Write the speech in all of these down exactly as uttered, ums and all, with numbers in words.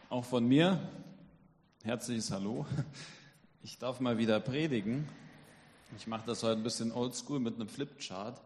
Auch von mir herzliches Hallo. Ich darf mal wieder predigen. Ich mache das heute ein bisschen oldschool mit einem Flipchart.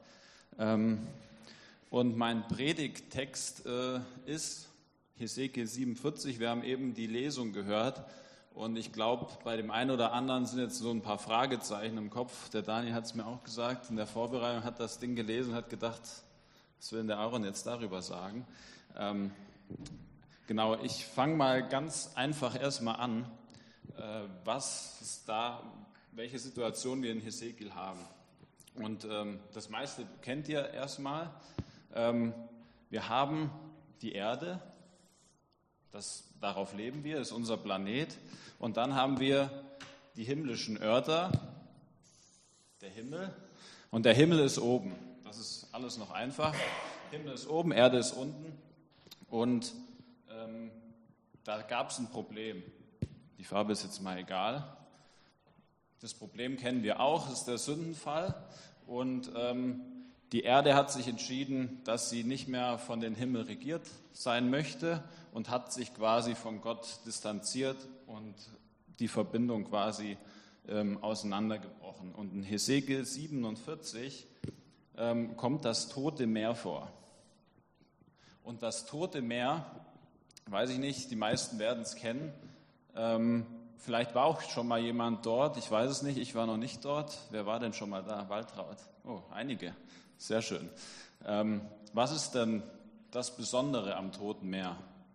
Und mein Predigttext ist Hesekiel siebenundvierzig. Wir haben eben die Lesung gehört. Und ich glaube, bei dem einen oder anderen sind jetzt so ein paar Fragezeichen im Kopf. Der Daniel hat es mir auch gesagt. In der Vorbereitung hat das Ding gelesen und hat gedacht, was will denn der Aaron jetzt darüber sagen? Ähm, genau, ich fange mal ganz einfach erstmal an, äh, was ist da, welche Situation wir in Hesekiel haben. Und ähm, das meiste kennt ihr erstmal. Ähm, wir haben die Erde, das, darauf leben wir, ist unser Planet. Und dann haben wir die himmlischen Örter, der Himmel. Und der Himmel ist oben. Das ist alles noch einfach. Himmel ist oben, Erde ist unten. Und ähm, da gab es ein Problem. Die Farbe ist jetzt mal egal. Das Problem kennen wir auch, das ist der Sündenfall. Und ähm, die Erde hat sich entschieden, dass sie nicht mehr von den Himmel regiert sein möchte und hat sich quasi von Gott distanziert und die Verbindung quasi ähm, auseinandergebrochen. Und in Hesekiel siebenundvierzig ähm, kommt das Tote Meer vor. Und das Tote Meer, weiß ich nicht, die meisten werden es kennen. Ähm, vielleicht war auch schon mal jemand dort, ich weiß es nicht, ich war noch nicht dort. Wer war denn schon mal da? Waltraud? Oh, einige. Sehr schön. Ähm, was ist denn das Besondere am Toten Meer?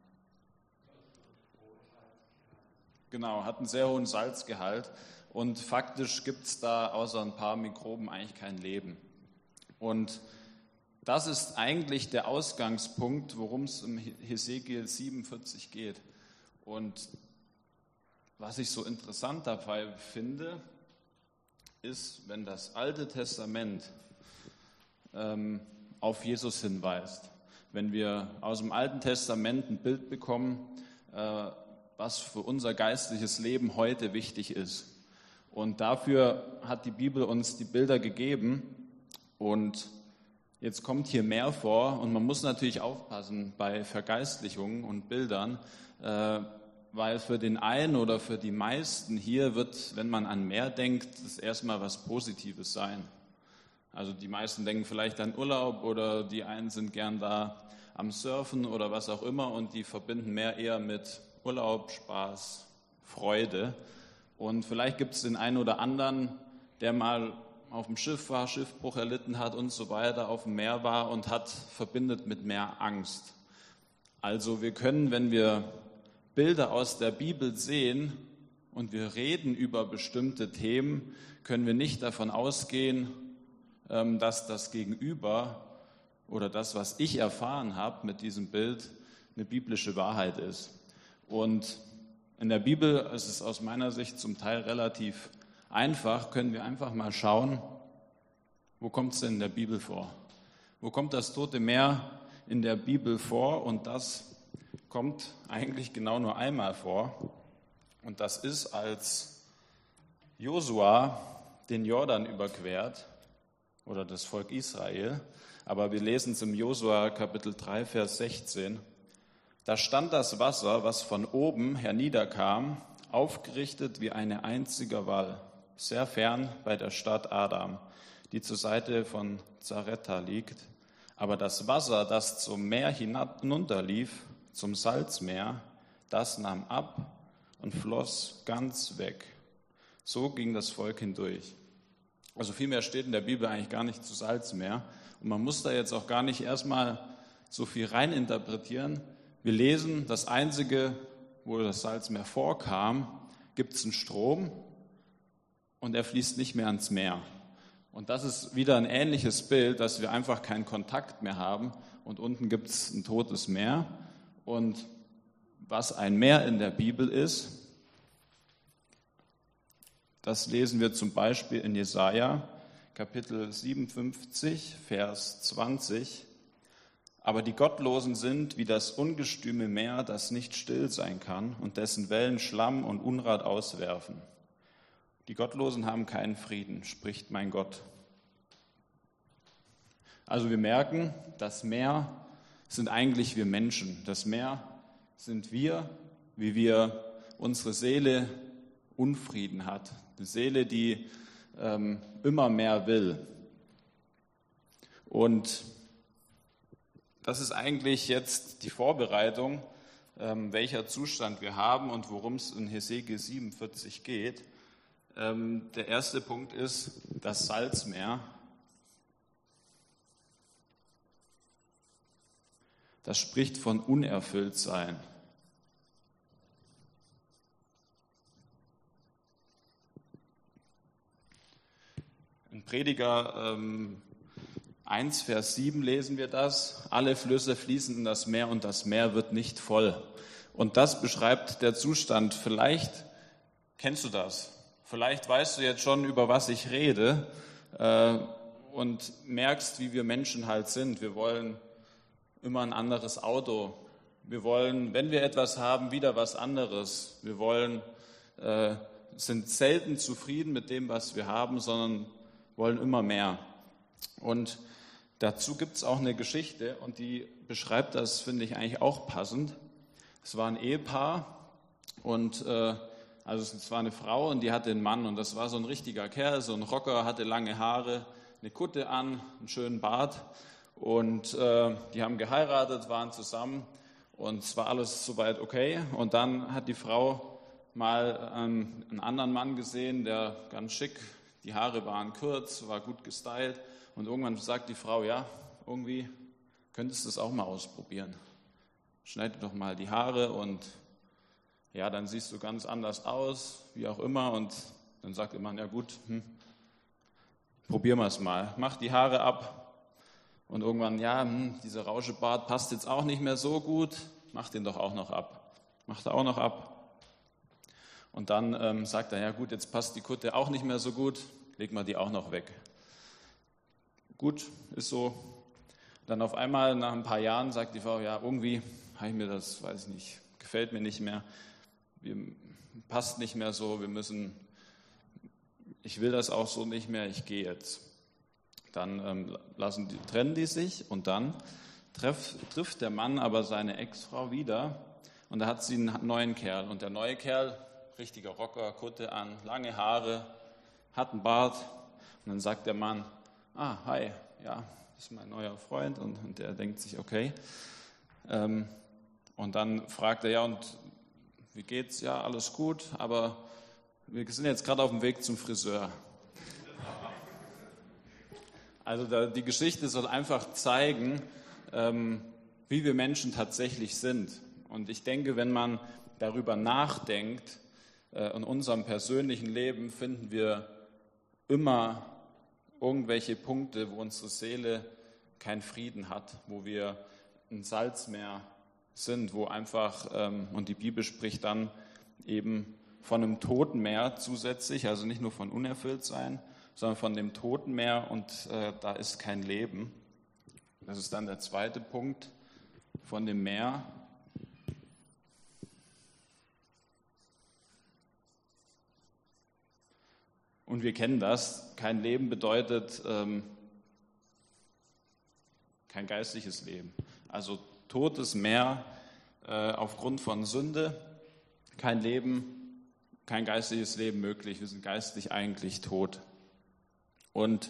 Genau, hat einen sehr hohen Salzgehalt und faktisch gibt es da außer ein paar Mikroben eigentlich kein Leben. Und das ist eigentlich der Ausgangspunkt, worum es im Hesekiel siebenundvierzig geht. Und was ich so interessant dabei finde, ist, wenn das Alte Testament ähm, auf Jesus hinweist. Wenn wir aus dem Alten Testament ein Bild bekommen, äh, was für unser geistliches Leben heute wichtig ist. Und dafür hat die Bibel uns die Bilder gegeben. Und jetzt kommt hier mehr vor. Und man muss natürlich aufpassen bei Vergeistlichungen und Bildern, äh, weil für den einen oder für die meisten hier wird, wenn man an Meer denkt, das erstmal was Positives sein. Also die meisten denken vielleicht an Urlaub oder die einen sind gern da am Surfen oder was auch immer und die verbinden Meer eher mit Urlaub, Spaß, Freude. Und vielleicht gibt es den einen oder anderen, der mal auf dem Schiff war, Schiffbruch erlitten hat und so weiter, auf dem Meer war und hat, verbindet mit Meer Angst. Also wir können, wenn wir Bilder aus der Bibel sehen und wir reden über bestimmte Themen, können wir nicht davon ausgehen, dass das Gegenüber oder das, was ich erfahren habe mit diesem Bild, eine biblische Wahrheit ist. Und in der Bibel ist es aus meiner Sicht zum Teil relativ einfach, können wir einfach mal schauen, wo kommt es denn in der Bibel vor? Wo kommt das Tote Meer in der Bibel vor? Und das kommt eigentlich genau nur einmal vor. Und das ist, als Josua den Jordan überquert, oder das Volk Israel, aber wir lesen es im Josua Kapitel drei, Vers sechzehn. Da stand das Wasser, was von oben herniederkam, aufgerichtet wie ein einziger Wall, sehr fern bei der Stadt Adam, die zur Seite von Zaretta liegt. Aber das Wasser, das zum Meer hinunterlief, zum Salzmeer, das nahm ab und floss ganz weg. So ging das Volk hindurch. Also viel mehr steht in der Bibel eigentlich gar nicht zu Salzmeer. Und man muss da jetzt auch gar nicht erstmal so viel reininterpretieren. Wir lesen, das Einzige, wo das Salzmeer vorkam, gibt es einen Strom und er fließt nicht mehr ans Meer. Und das ist wieder ein ähnliches Bild, dass wir einfach keinen Kontakt mehr haben und unten gibt es ein totes Meer. Und was ein Meer in der Bibel ist, das lesen wir zum Beispiel in Jesaja, Kapitel siebenundfünfzig, Vers zwanzig. Aber die Gottlosen sind wie das ungestüme Meer, das nicht still sein kann und dessen Wellen Schlamm und Unrat auswerfen. Die Gottlosen haben keinen Frieden, spricht mein Gott. Also wir merken, das Meer sind eigentlich wir Menschen. Das Meer sind wir wie wir unsere Seele Unfrieden hat. Eine Seele, die ähm, immer mehr will. Und das ist eigentlich jetzt die Vorbereitung, ähm, welcher Zustand wir haben und worum es in Hesekiel siebenundvierzig geht. Ähm, der erste Punkt ist das Salzmeer. Das spricht von Unerfülltsein. In Prediger ähm, eins, Vers sieben lesen wir das. Alle Flüsse fließen in das Meer und das Meer wird nicht voll. Und das beschreibt der Zustand. Vielleicht kennst du das. Vielleicht weißt du jetzt schon, über was ich rede äh, und merkst, wie wir Menschen halt sind. Wir wollen immer ein anderes Auto. Wir wollen, wenn wir etwas haben, wieder was anderes. Wir wollen, äh, sind selten zufrieden mit dem, was wir haben, sondern wollen immer mehr. Und dazu gibt es auch eine Geschichte und die beschreibt das, finde ich, eigentlich auch passend. Es war ein Ehepaar und äh, also es war eine Frau und die hatte einen Mann und das war so ein richtiger Kerl, so ein Rocker, hatte lange Haare, eine Kutte an, einen schönen Bart. Und äh, die haben geheiratet, waren zusammen und es war alles soweit okay. Und dann hat die Frau mal ähm, einen anderen Mann gesehen, der ganz schick, die Haare waren kurz, war gut gestylt. Und irgendwann sagt die Frau, ja, irgendwie könntest du es auch mal ausprobieren. Schneid dir doch mal die Haare und ja, dann siehst du ganz anders aus, wie auch immer. Und dann sagt der Mann, ja gut, hm, probieren wir es mal. Mach die Haare ab. Und irgendwann, ja, hm, dieser Rauschebart passt jetzt auch nicht mehr so gut, mach den doch auch noch ab. Macht er auch noch ab. Und dann ähm, sagt er, ja gut, jetzt passt die Kutte auch nicht mehr so gut, leg mal die auch noch weg. Gut, ist so. Dann auf einmal, nach ein paar Jahren, sagt die Frau, ja, irgendwie habe ich mir das, weiß ich nicht, gefällt mir nicht mehr, wir, passt nicht mehr so, wir müssen, ich will das auch so nicht mehr, ich gehe jetzt. Dann ähm, lassen die, trennen die sich und dann treff, trifft der Mann aber seine Ex-Frau wieder und da hat sie einen neuen Kerl. Und der neue Kerl, richtiger Rocker, Kutte an, lange Haare, hat einen Bart. Und dann sagt der Mann, ah, hi, ja, das ist mein neuer Freund. Und, und der denkt sich, okay. Ähm, und dann fragt er, ja, und wie geht's? Ja, alles gut, aber wir sind jetzt gerade auf dem Weg zum Friseur. Also da, die Geschichte soll einfach zeigen, ähm, wie wir Menschen tatsächlich sind. Und ich denke, wenn man darüber nachdenkt, äh, in unserem persönlichen Leben finden wir immer irgendwelche Punkte, wo unsere Seele keinen Frieden hat, wo wir ein Salzmeer sind, wo einfach, ähm, und die Bibel spricht dann eben von einem toten Meer zusätzlich, also nicht nur von Unerfülltsein, sondern von dem toten Meer und äh, da ist kein Leben. Das ist dann der zweite Punkt von dem Meer. Und wir kennen das, kein Leben bedeutet ähm, kein geistliches Leben. Also totes Meer äh, aufgrund von Sünde, kein Leben, kein geistliches Leben möglich. Wir sind geistlich eigentlich tot. Und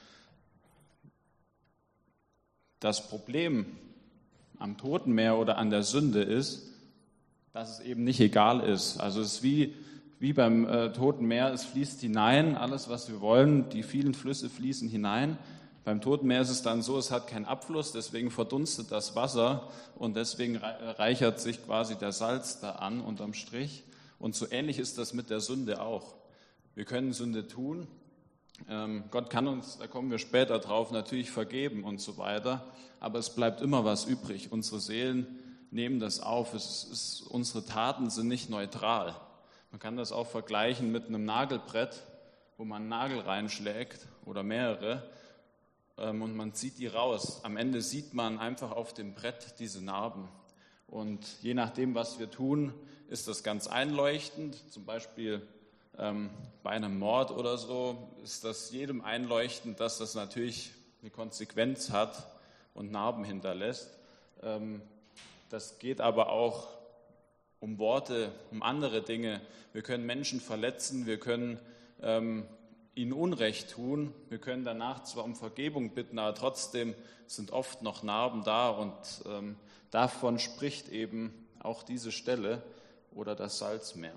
das Problem am Toten Meer oder an der Sünde ist, dass es eben nicht egal ist. Also es ist wie, wie beim äh, Toten Meer, es fließt hinein, alles was wir wollen, die vielen Flüsse fließen hinein. Beim Toten Meer ist es dann so, es hat keinen Abfluss, deswegen verdunstet das Wasser und deswegen reichert sich quasi der Salz da an unterm Strich. Und so ähnlich ist das mit der Sünde auch. Wir können Sünde tun. Ähm, Gott kann uns, da kommen wir später drauf, natürlich vergeben und so weiter, aber es bleibt immer was übrig. Unsere Seelen nehmen das auf. Es ist, unsere Taten sind nicht neutral. Man kann das auch vergleichen mit einem Nagelbrett, wo man einen Nagel reinschlägt oder mehrere ähm, und man zieht die raus. Am Ende sieht man einfach auf dem Brett diese Narben. Und je nachdem, was wir tun, ist das ganz einleuchtend. Zum Beispiel Ähm, bei einem Mord oder so ist das jedem einleuchtend, dass das natürlich eine Konsequenz hat und Narben hinterlässt. Ähm, das geht aber auch um Worte, um andere Dinge. Wir können Menschen verletzen, wir können ähm, ihnen Unrecht tun, wir können danach zwar um Vergebung bitten, aber trotzdem sind oft noch Narben da und ähm, davon spricht eben auch diese Stelle oder das Salzmeer.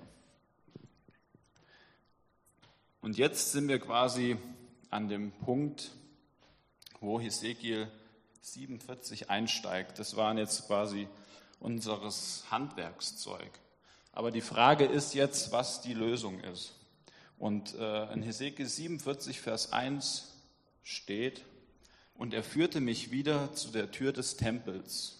Und jetzt sind wir quasi an dem Punkt, wo Hesekiel siebenundvierzig einsteigt. Das waren jetzt quasi unseres Handwerkszeug. Aber die Frage ist jetzt, was die Lösung ist. Und äh, in Hesekiel siebenundvierzig, Vers eins steht: Und er führte mich wieder zu der Tür des Tempels.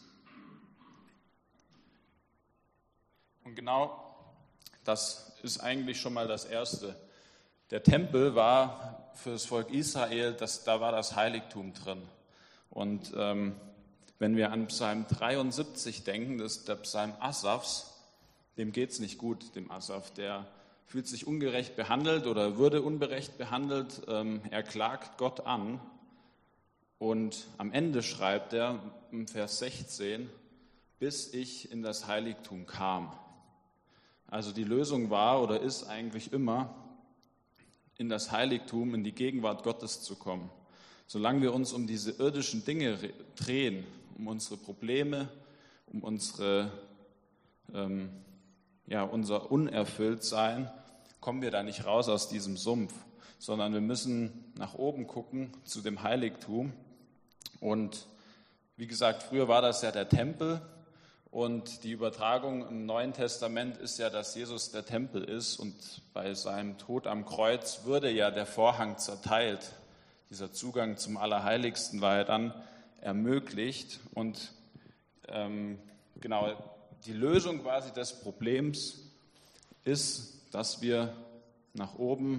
Und genau das ist eigentlich schon mal das Erste. Der Tempel war für das Volk Israel, das, da war das Heiligtum drin. Und ähm, wenn wir an Psalm dreiundsiebzig denken, das ist der Psalm Asafs, dem geht es nicht gut, dem Asaf. Der fühlt sich ungerecht behandelt oder würde ungerecht behandelt. Ähm, er klagt Gott an und am Ende schreibt er im Vers sechzehn, bis ich in das Heiligtum kam. Also die Lösung war oder ist eigentlich immer, in das Heiligtum, in die Gegenwart Gottes zu kommen. Solange wir uns um diese irdischen Dinge drehen, um unsere Probleme, um unsere, ähm, ja, unser Unerfülltsein, kommen wir da nicht raus aus diesem Sumpf, sondern wir müssen nach oben gucken zu dem Heiligtum. Und wie gesagt, früher war das ja der Tempel und die Übertragung im Neuen Testament ist ja, dass Jesus der Tempel ist und bei seinem Tod am Kreuz wurde ja der Vorhang zerteilt. Dieser Zugang zum Allerheiligsten war ja dann ermöglicht und ähm, genau die Lösung quasi des Problems ist, dass wir nach oben,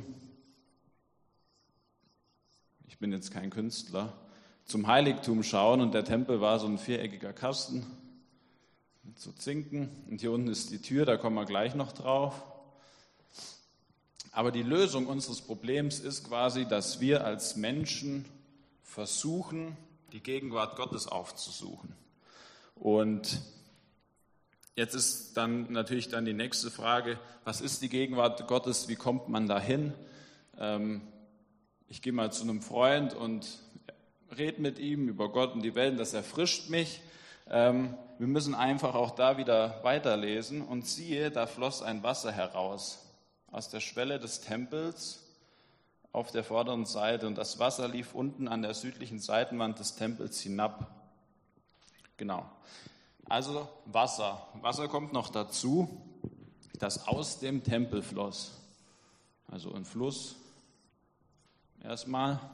ich bin jetzt kein Künstler, zum Heiligtum schauen und der Tempel war so ein viereckiger Kasten mit so Zinken und hier unten ist die Tür, da kommen wir gleich noch drauf. Aber die Lösung unseres Problems ist quasi, dass wir als Menschen versuchen, die Gegenwart Gottes aufzusuchen. Und jetzt ist dann natürlich dann die nächste Frage, was ist die Gegenwart Gottes, wie kommt man dahin? Ähm, ich gehe mal zu einem Freund und rede mit ihm über Gott und die Welt, das erfrischt mich. Ähm, wir müssen einfach auch da wieder weiterlesen und siehe, da floss ein Wasser heraus aus der Schwelle des Tempels auf der vorderen Seite und das Wasser lief unten an der südlichen Seitenwand des Tempels hinab. Genau. Also Wasser. Wasser kommt noch dazu, das aus dem Tempel floss. Also ein Fluss erstmal.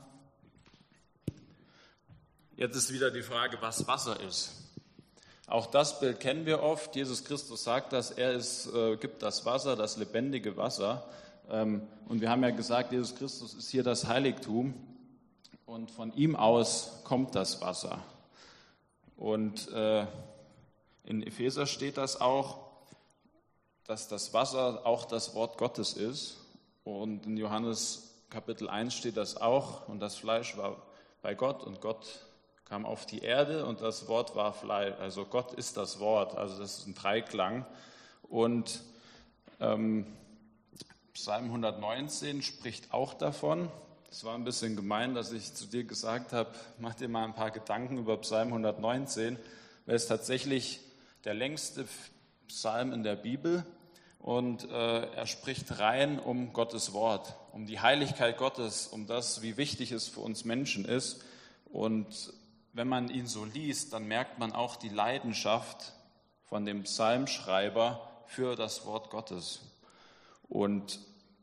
Jetzt ist wieder die Frage, was Wasser ist. Auch das Bild kennen wir oft. Jesus Christus sagt das, er ist, äh, gibt das Wasser, das lebendige Wasser. Ähm, und wir haben ja gesagt, Jesus Christus ist hier das Heiligtum und von ihm aus kommt das Wasser. Und äh, in Epheser steht das auch, dass das Wasser auch das Wort Gottes ist. Und in Johannes Kapitel eins steht das auch. Und das Fleisch war bei Gott und Gott kam auf die Erde und das Wort war Fleisch. Also Gott ist das Wort, also das ist ein Dreiklang. Und ähm, Psalm hundertneunzehn spricht auch davon. Es war ein bisschen gemein, dass ich zu dir gesagt habe, mach dir mal ein paar Gedanken über Psalm hundertneunzehn, weil es tatsächlich der längste Psalm in der Bibel und äh, er spricht rein um Gottes Wort, um die Heiligkeit Gottes, um das, wie wichtig es für uns Menschen ist. Und wenn man ihn so liest, dann merkt man auch die Leidenschaft von dem Psalmschreiber für das Wort Gottes. Und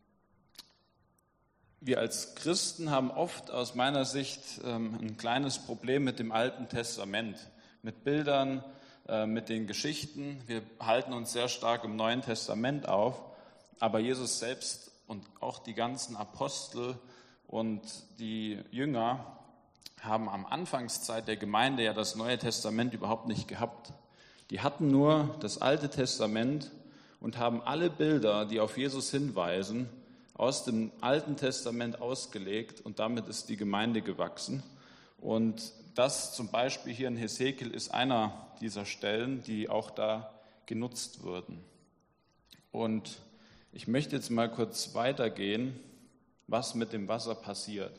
wir als Christen haben oft aus meiner Sicht ein kleines Problem mit dem Alten Testament, mit Bildern, mit den Geschichten. Wir halten uns sehr stark im Neuen Testament auf, aber Jesus selbst und auch die ganzen Apostel und die Jünger haben am Anfangszeit der Gemeinde ja das Neue Testament überhaupt nicht gehabt. Die hatten nur das Alte Testament und haben alle Bilder, die auf Jesus hinweisen, aus dem Alten Testament ausgelegt und damit ist die Gemeinde gewachsen. Und das zum Beispiel hier in Hesekiel ist einer dieser Stellen, die auch da genutzt wurden. Und ich möchte jetzt mal kurz weitergehen, was mit dem Wasser passiert.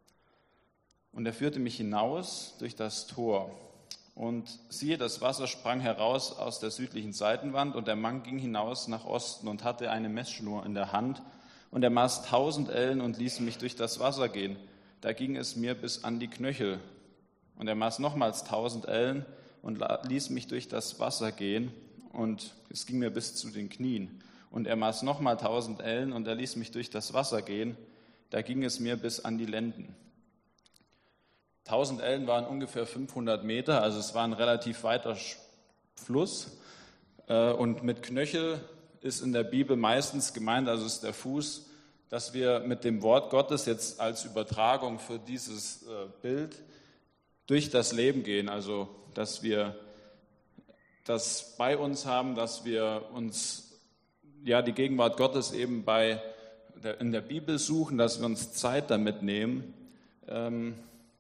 Und er führte mich hinaus durch das Tor. Und siehe, das Wasser sprang heraus aus der südlichen Seitenwand, und der Mann ging hinaus nach Osten und hatte eine Messschnur in der Hand. Und er maß tausend Ellen und ließ mich durch das Wasser gehen. Da ging es mir bis an die Knöchel. Und er maß nochmals tausend Ellen und ließ mich durch das Wasser gehen. Und es ging mir bis zu den Knien. Und er maß nochmal tausend Ellen und er ließ mich durch das Wasser gehen. Da ging es mir bis an die Lenden. tausend Ellen waren ungefähr fünfhundert Meter, also es war ein relativ weiter Fluss. Und mit Knöchel ist in der Bibel meistens gemeint, also ist der Fuß, dass wir mit dem Wort Gottes jetzt als Übertragung für dieses Bild durch das Leben gehen. Also dass wir das bei uns haben, dass wir uns ja die Gegenwart Gottes eben bei der, in der Bibel suchen, dass wir uns Zeit damit nehmen, ähm,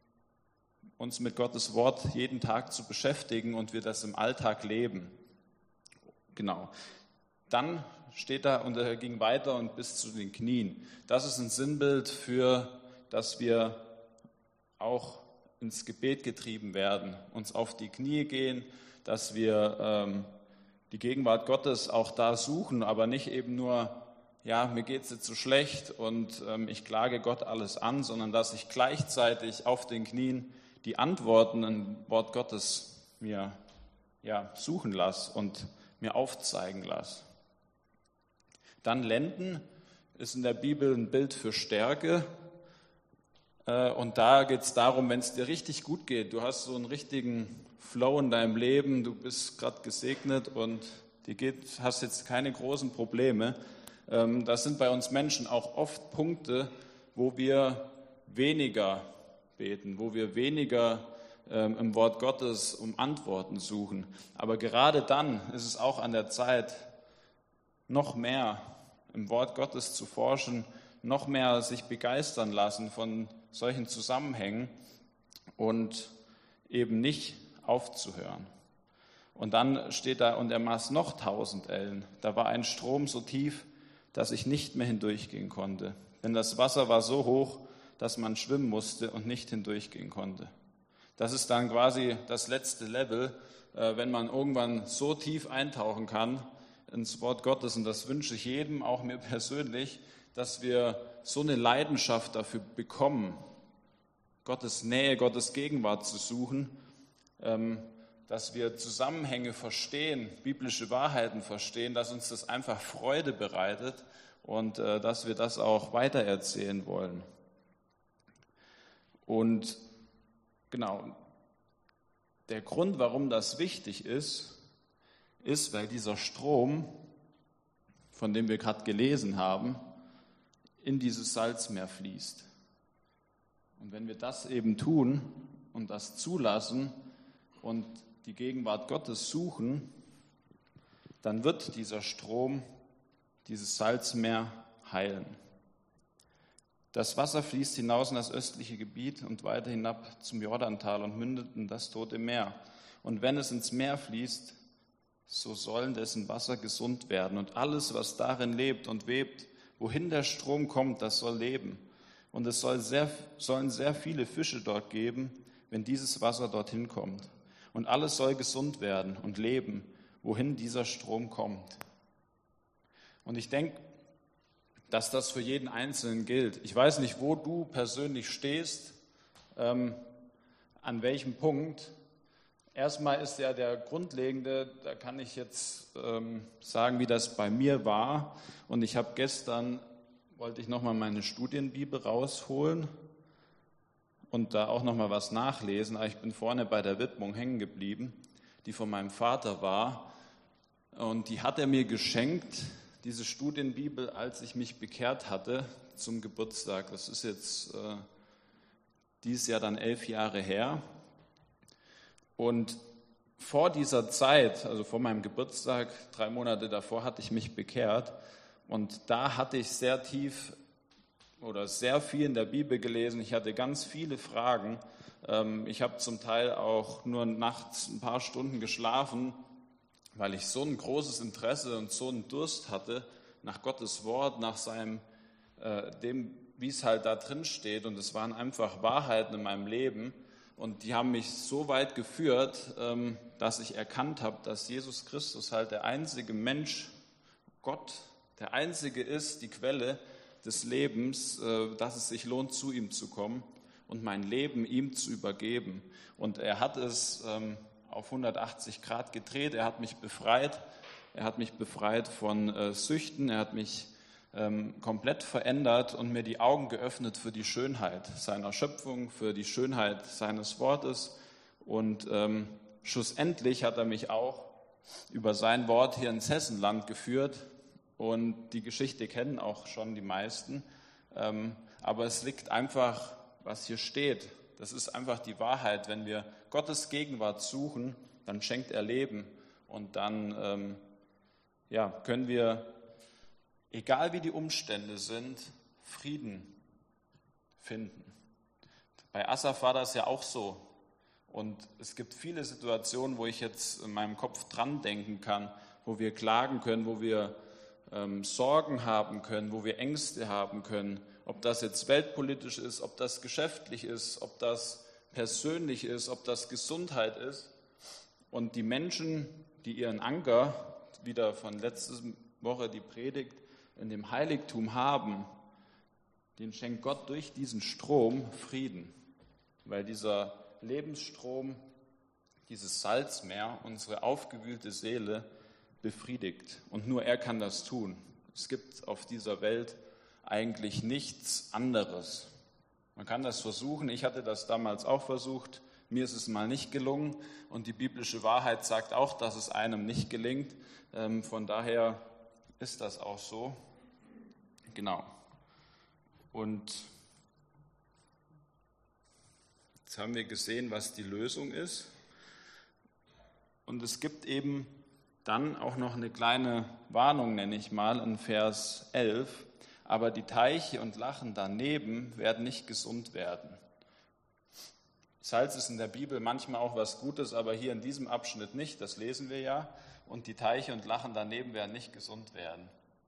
uns mit Gottes Wort jeden Tag zu beschäftigen und wir das im Alltag leben. Genau. Dann steht da, und er ging weiter und bis zu den Knien. Das ist ein Sinnbild für, dass wir auch ins Gebet getrieben werden, uns auf die Knie gehen, dass wir ähm, die Gegenwart Gottes auch da suchen, aber nicht eben nur, ja, mir geht es jetzt so schlecht und ähm, ich klage Gott alles an, sondern dass ich gleichzeitig auf den Knien die Antworten im Wort Gottes mir ja, suchen lasse und mir aufzeigen lasse. Dann Lenden ist in der Bibel ein Bild für Stärke. Und da geht es darum, wenn es dir richtig gut geht, du hast so einen richtigen Flow in deinem Leben, du bist gerade gesegnet und dir geht, hast jetzt keine großen Probleme. Das sind bei uns Menschen auch oft Punkte, wo wir weniger beten, wo wir weniger ähm, im Wort Gottes um Antworten suchen. Aber gerade dann ist es auch an der Zeit, noch mehr im Wort Gottes zu forschen, noch mehr sich begeistern lassen von solchen Zusammenhängen und eben nicht aufzuhören. Und dann steht da, und er maß noch tausend Ellen. Da war ein Strom so tief, dass ich nicht mehr hindurchgehen konnte. Denn das Wasser war so hoch, dass man schwimmen musste und nicht hindurchgehen konnte. Das ist dann quasi das letzte Level, wenn man irgendwann so tief eintauchen kann ins Wort Gottes. Und das wünsche ich jedem, auch mir persönlich, dass wir so eine Leidenschaft dafür bekommen, Gottes Nähe, Gottes Gegenwart zu suchen, dass wir Zusammenhänge verstehen, biblische Wahrheiten verstehen, dass uns das einfach Freude bereitet und dass wir das auch weitererzählen wollen. Und genau, der Grund, warum das wichtig ist, ist, weil dieser Strom, von dem wir gerade gelesen haben, in dieses Salzmeer fließt. Und wenn wir das eben tun und das zulassen und die Gegenwart Gottes suchen, dann wird dieser Strom dieses Salzmeer heilen. Das Wasser fließt hinaus in das östliche Gebiet und weiter hinab zum Jordantal und mündet in das Tote Meer. Und wenn es ins Meer fließt, so sollen dessen Wasser gesund werden. Und alles, was darin lebt und webt, wohin der Strom kommt, das soll leben. Und es soll sehr, sollen sehr viele Fische dort geben, wenn dieses Wasser dorthin kommt. Und alles soll gesund werden und leben, wohin dieser Strom kommt. Und ich denke, dass das für jeden Einzelnen gilt. Ich weiß nicht, wo du persönlich stehst, ähm, an welchem Punkt. Erstmal ist ja der grundlegende, da kann ich jetzt ähm, sagen, wie das bei mir war. Und ich habe gestern, wollte ich nochmal meine Studienbibel rausholen und da auch nochmal was nachlesen. Aber ich bin vorne bei der Widmung hängen geblieben, die von meinem Vater war. Und die hat er mir geschenkt, diese Studienbibel, als ich mich bekehrt hatte zum Geburtstag. Das ist jetzt äh, dieses Jahr dann elf Jahre her. Und vor dieser Zeit, also vor meinem Geburtstag, drei Monate davor, hatte ich mich bekehrt. Und da hatte ich sehr tief oder sehr viel in der Bibel gelesen. Ich hatte ganz viele Fragen. Ähm, ich habe zum Teil auch nur nachts ein paar Stunden geschlafen, weil ich so ein großes Interesse und so einen Durst hatte nach Gottes Wort, nach seinem, äh, dem, wie es halt da drin steht. Und es waren einfach Wahrheiten in meinem Leben. Und die haben mich so weit geführt, ähm, dass ich erkannt habe, dass Jesus Christus halt der einzige Mensch, Gott, der einzige ist, die Quelle des Lebens, äh, dass es sich lohnt, zu ihm zu kommen und mein Leben ihm zu übergeben. Und er hat es ähm, auf hundertachtzig Grad gedreht, er hat mich befreit, er hat mich befreit von äh, Süchten, er hat mich ähm, komplett verändert und mir die Augen geöffnet für die Schönheit seiner Schöpfung, für die Schönheit seines Wortes. Und ähm, schlussendlich hat er mich auch über sein Wort hier ins Hessenland geführt. Und die Geschichte kennen auch schon die meisten. Ähm, aber es liegt einfach, was hier steht. Das ist einfach die Wahrheit. Wenn wir Gottes Gegenwart suchen, dann schenkt er Leben. Und dann ähm, ja, können wir, egal wie die Umstände sind, Frieden finden. Bei Asaf war das ja auch so. Und es gibt viele Situationen, wo ich jetzt in meinem Kopf dran denken kann, wo wir klagen können, wo wir ähm, Sorgen haben können, wo wir Ängste haben können. Ob das jetzt weltpolitisch ist, ob das geschäftlich ist, ob das persönlich ist, ob das Gesundheit ist. Und die Menschen, die ihren Anker, wieder von letzter Woche die Predigt, in dem Heiligtum haben, denen schenkt Gott durch diesen Strom Frieden, weil dieser Lebensstrom, dieses Salzmeer, unsere aufgewühlte Seele befriedigt. Und nur er kann das tun. Es gibt auf dieser Welt eigentlich nichts anderes. Man kann das versuchen. Ich hatte das damals auch versucht. Mir ist es mal nicht gelungen. Und die biblische Wahrheit sagt auch, dass es einem nicht gelingt. Von daher ist das auch so. Genau. Und jetzt haben wir gesehen, was die Lösung ist. Und es gibt eben dann auch noch eine kleine Warnung, nenne ich mal, in Vers elf. Aber die Teiche und Lachen daneben werden nicht gesund werden. Salz ist in der Bibel manchmal auch was Gutes, aber hier in diesem Abschnitt nicht, das lesen wir ja. Und die Teiche und Lachen daneben werden nicht gesund werden.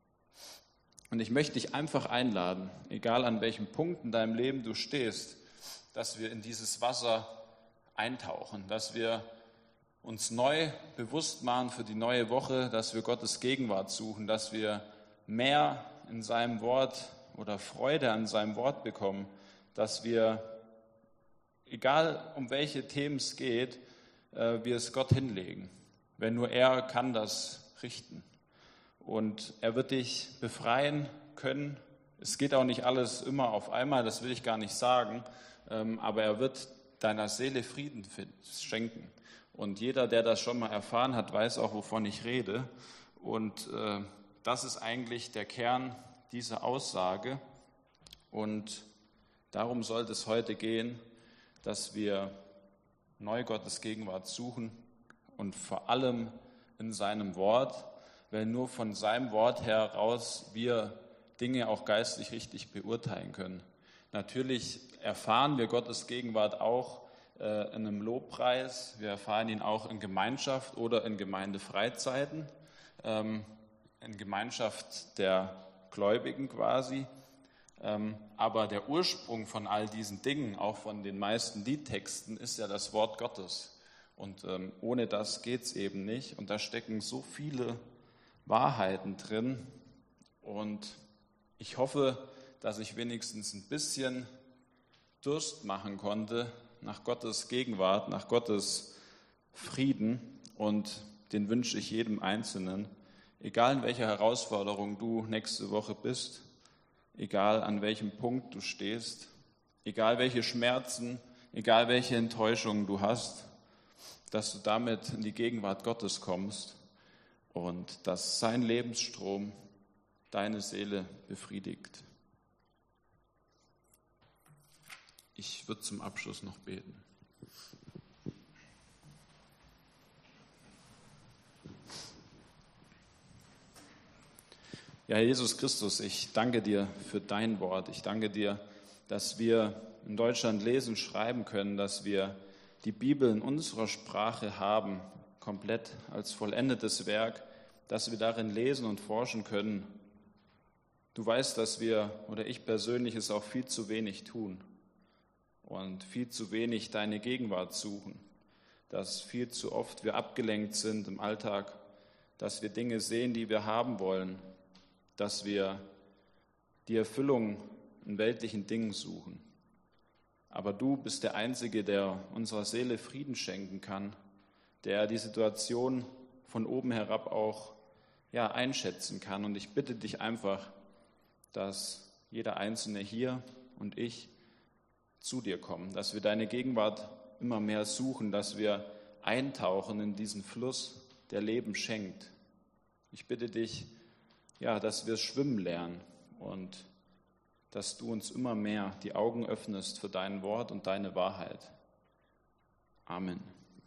Und ich möchte dich einfach einladen, egal an welchem Punkt in deinem Leben du stehst, dass wir in dieses Wasser eintauchen, dass wir uns neu bewusst machen für die neue Woche, dass wir Gottes Gegenwart suchen, dass wir mehr in seinem Wort oder Freude an seinem Wort bekommen, dass wir, egal um welche Themen es geht, wir es Gott hinlegen. Wenn nur er kann das richten. Und er wird dich befreien können. Es geht auch nicht alles immer auf einmal, das will ich gar nicht sagen, aber er wird deiner Seele Frieden schenken. Und jeder, der das schon mal erfahren hat, weiß auch, wovon ich rede. Und äh, das ist eigentlich der Kern dieser Aussage. Und darum sollte es heute gehen, dass wir neu Gottes Gegenwart suchen und vor allem in seinem Wort, weil nur von seinem Wort heraus wir Dinge auch geistlich richtig beurteilen können. Natürlich erfahren wir Gottes Gegenwart auch äh, in einem Lobpreis, wir erfahren ihn auch in Gemeinschaft oder in Gemeindefreizeiten, ähm, in Gemeinschaft der Gläubigen quasi. Ähm, aber der Ursprung von all diesen Dingen, auch von den meisten Liedtexten, ist ja das Wort Gottes. Und ähm, ohne das geht es eben nicht. Und da stecken so viele Wahrheiten drin. Und ich hoffe, dass ich wenigstens ein bisschen Durst machen konnte nach Gottes Gegenwart, nach Gottes Frieden. Und den wünsche ich jedem Einzelnen, egal in welcher Herausforderung du nächste Woche bist, egal an welchem Punkt du stehst, egal welche Schmerzen, egal welche Enttäuschungen du hast, dass du damit in die Gegenwart Gottes kommst und dass sein Lebensstrom deine Seele befriedigt. Ich würde zum Abschluss noch beten. Ja, Jesus Christus, ich danke dir für dein Wort. Ich danke dir, dass wir in Deutschland lesen, schreiben können, dass wir die Bibel in unserer Sprache haben, komplett als vollendetes Werk, dass wir darin lesen und forschen können. Du weißt, dass wir, oder ich persönlich, es auch viel zu wenig tun und viel zu wenig deine Gegenwart suchen, dass viel zu oft wir abgelenkt sind im Alltag, dass wir Dinge sehen, die wir haben wollen, dass wir die Erfüllung in weltlichen Dingen suchen. Aber du bist der Einzige, der unserer Seele Frieden schenken kann, der die Situation von oben herab auch ja, einschätzen kann. Und ich bitte dich einfach, dass jeder Einzelne hier und ich zu dir kommen, dass wir deine Gegenwart immer mehr suchen, dass wir eintauchen in diesen Fluss, der Leben schenkt. Ich bitte dich, ja, dass wir schwimmen lernen und dass du uns immer mehr die Augen öffnest für dein Wort und deine Wahrheit. Amen.